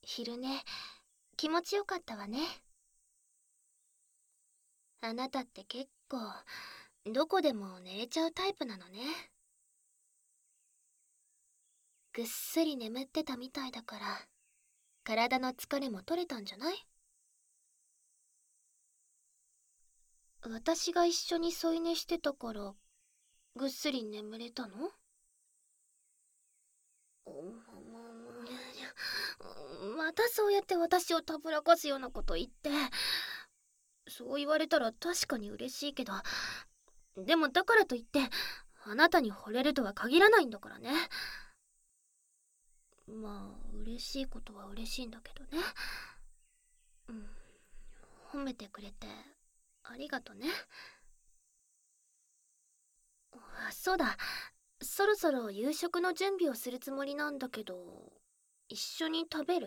昼寝気持ちよかったわね。あなたって結構どこでも寝れちゃうタイプなのね。ぐっすり眠ってたみたいだから体の疲れも取れたんじゃない？私が一緒に添い寝してたからぐっすり眠れたの？またそうやって私をたぶらかすようなこと言って。そう言われたら確かに嬉しいけど、でもだからといってあなたに惚れるとは限らないんだからね。まあ嬉しいことは嬉しいんだけどね。うん、褒めてくれてありがとね。そうだ、そろそろ夕食の準備をするつもりなんだけど、一緒に食べる？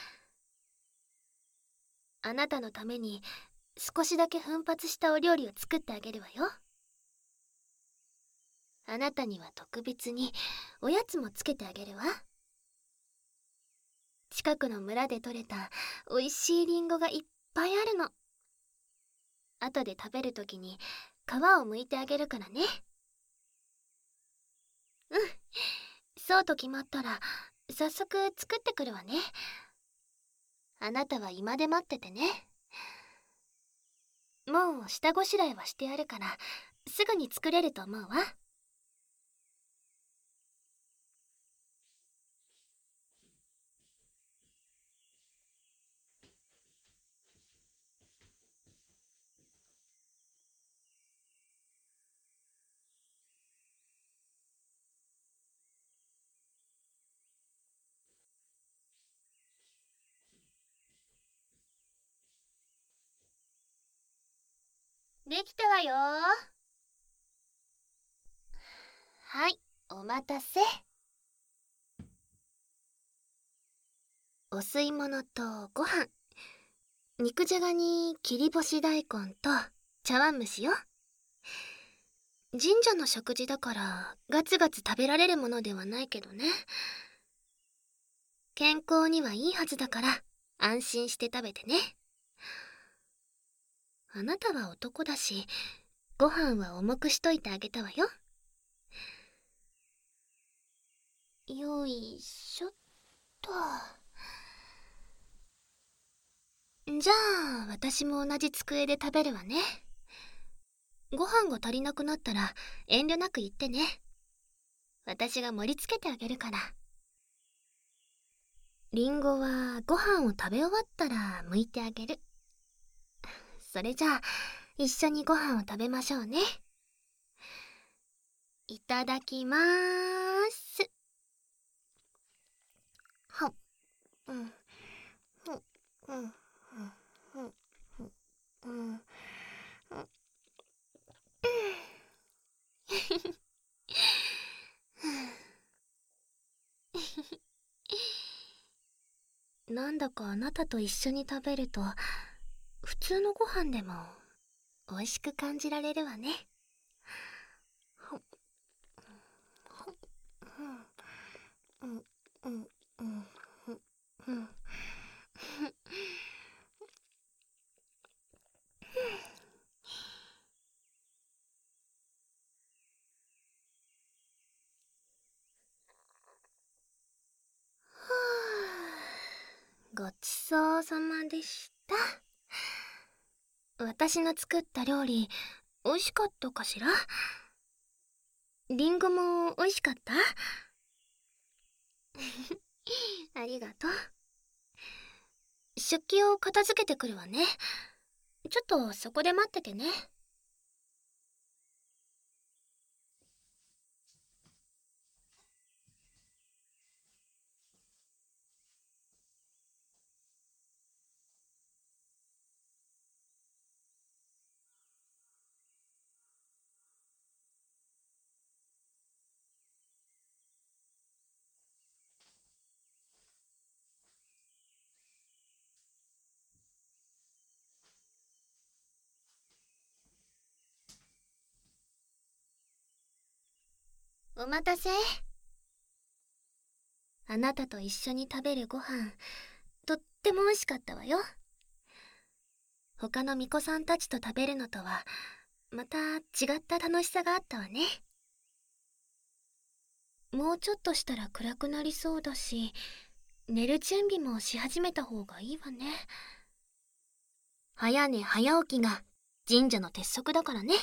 あなたのために少しだけ奮発したお料理を作ってあげるわよ。あなたには特別におやつもつけてあげるわ。近くの村で採れた美味しいリンゴがいっぱいあるの。後で食べるときに皮を剥いてあげるからね。うん、そうと決まったら早速作ってくるわね。あなたは今で待っててね。もう下ごしらえはしてあるからすぐに作れると思うわ。できたわよ。はい、お待たせ。お吸い物とご飯、肉じゃがに切り干し大根と茶碗蒸しよ。神社の食事だからガツガツ食べられるものではないけどね。健康にはいいはずだから安心して食べてね。あなたは男だしご飯は重くしといてあげたわよ。よいしょっと。じゃあ私も同じ机で食べるわね。ご飯が足りなくなったら遠慮なく言ってね。私が盛り付けてあげるから。リンゴはご飯を食べ終わったら剥いてあげる。それじゃあ一緒にご飯を食べましょうね。いただきまーす。はっ、うん、うん、うん、うん、うん、うん、うん。なんだかあなたと一緒に食べると普通のご飯でも美味しく感じられるわね。ほっ、ほっ、うん、うん、うん、うん、うん。ごちそうさまでした。私の作った料理美味しかったかしら？リンゴも美味しかった？ありがとう。食器を片付けてくるわね。ちょっとそこで待っててね。お待たせ。あなたと一緒に食べるご飯とっっても美味しかったわよ。他の巫女さんたちと食べるのとはまた違った楽しさがあったわね。もうちょっとしたら暗くなりそうだし、寝る準備もし始めた方がいいわね。早寝早起きが神社の鉄則だからね。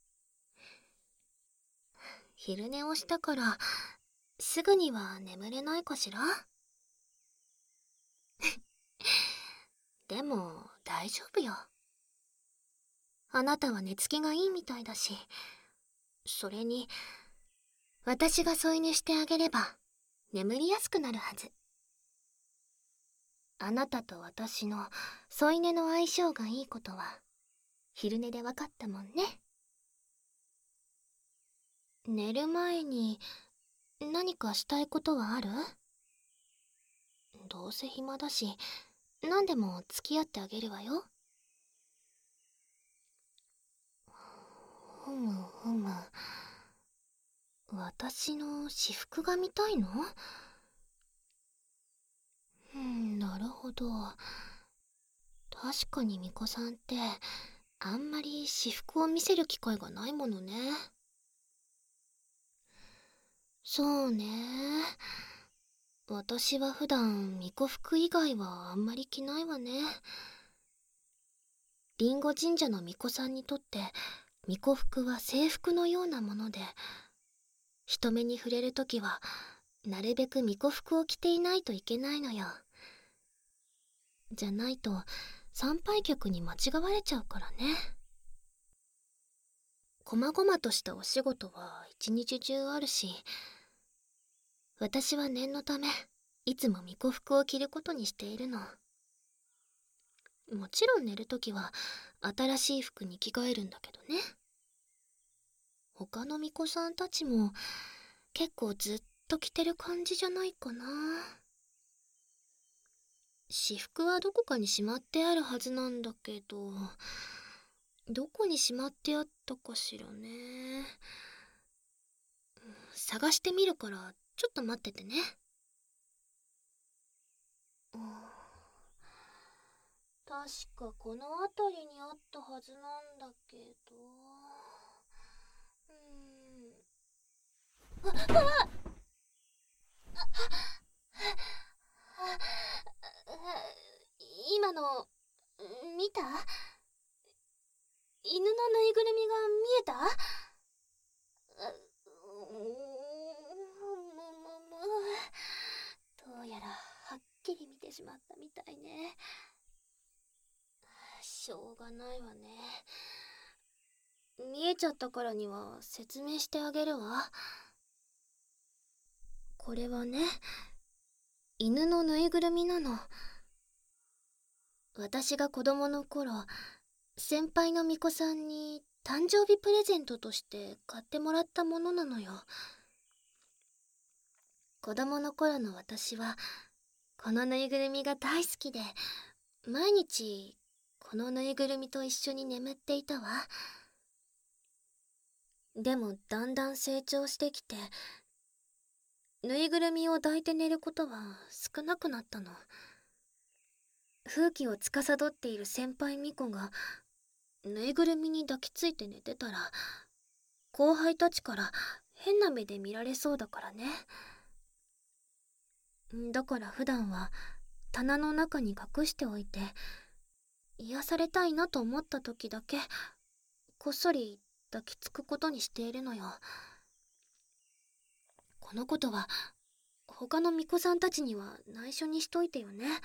昼寝をしたからすぐには眠れないかしら。でも大丈夫よ。あなたは寝つきがいいみたいだし、それに私が添い寝してあげれば眠りやすくなるはず。あなたと私の添い寝の相性がいいことは昼寝で分かったもんね。寝る前に何かしたいことはある？どうせ暇だし何でも付き合ってあげるわよ。ふむふむ。私の私服が見たいの？なるほど。確かに巫女さんってあんまり私服を見せる機会がないものね。そうね。私は普段巫女服以外はあんまり着ないわね。リンゴ神社の巫女さんにとって巫女服は制服のようなもので、人目に触れるときはなるべく巫女服を着ていないといけないのよ。じゃないと参拝客に間違われちゃうからね。こまごまとしたお仕事は一日中あるし、私は念のためいつも巫女服を着ることにしているの。もちろん寝るときは新しい服に着替えるんだけどね。他の巫女さんたちも結構ずっと着てる感じじゃないかな。私服はどこかにしまってあるはずなんだけど、どこにしまってあったかしらね。探してみるからちょっと待っててね。確かこの辺りにあったはずなんだけど。今の見た？犬のぬいぐるみが見えた？どうやらはっきり見てしまったみたいね。しょうがないわね。見えちゃったからには説明してあげるわ。これはね、犬のぬいぐるみなの。私が子供の頃、先輩の巫女さんに誕生日プレゼントとして買ってもらったものなのよ。子供の頃の私はこのぬいぐるみが大好きで、毎日このぬいぐるみと一緒に眠っていたわ。でもだんだん成長してきて、ぬいぐるみを抱いて寝ることは少なくなったの。風紀を司っている先輩巫女がぬいぐるみに抱きついて寝てたら、後輩たちから変な目で見られそうだからね。だから普段は棚の中に隠しておいて、癒されたいなと思った時だけこっそり抱きつくことにしているのよ。このことは他の巫女さんたちには内緒にしといてよね。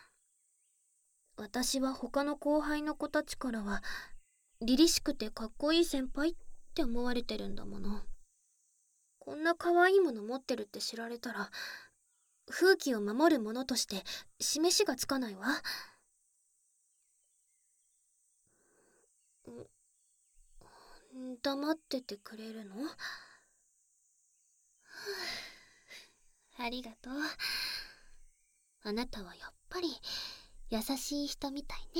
私は他の後輩の子たちからは凛々しくてかっこいい先輩って思われてるんだもの。こんな可愛いもの持ってるって知られたら、風紀を守る者として示しがつかないわ。黙っててくれるの？ありがとう。あなたはやっぱり優しい人みたいね。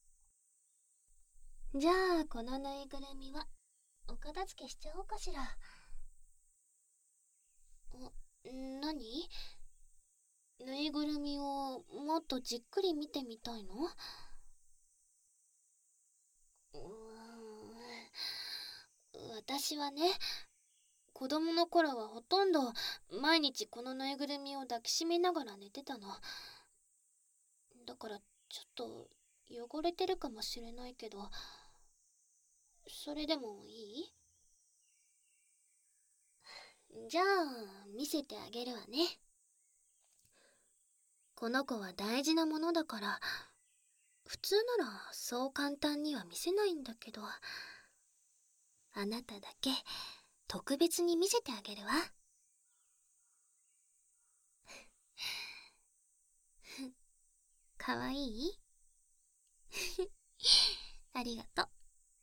じゃあこのぬいぐるみはお片付けしちゃおうかしら。何？ ぬいぐるみをもっとじっくり見てみたいの？私はね、子供の頃はほとんど毎日このぬいぐるみを抱きしめながら寝てたの。だからちょっと汚れてるかもしれないけど、それでもいい？じゃあ見せてあげるわね。この子は大事なものだから、普通ならそう簡単には見せないんだけど、あなただけ特別に見せてあげるわ。かわいい？ありがとう。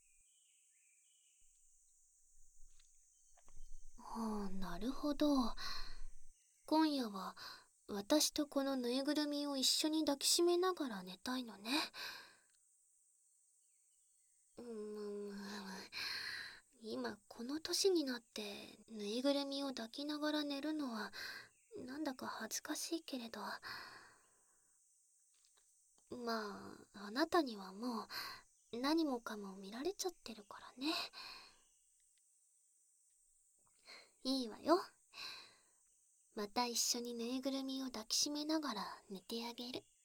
なるほど。今夜は私とこのぬいぐるみを一緒に抱きしめながら寝たいのね。今この年になってぬいぐるみを抱きながら寝るのはなんだか恥ずかしいけれど、まああなたにはもう何もかも見られちゃってるからね。いいわよ。また一緒にぬいぐるみを抱きしめながら寝てあげる。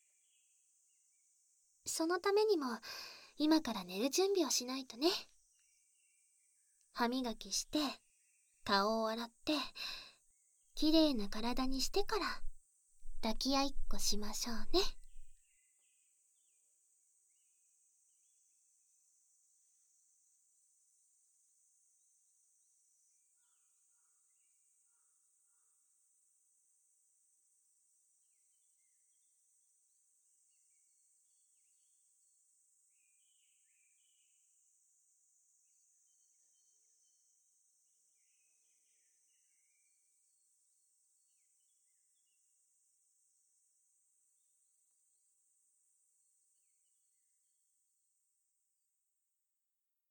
そのためにも今から寝る準備をしないとね。歯磨きして、顔を洗って、きれいな体にしてから抱き合いっこしましょうね。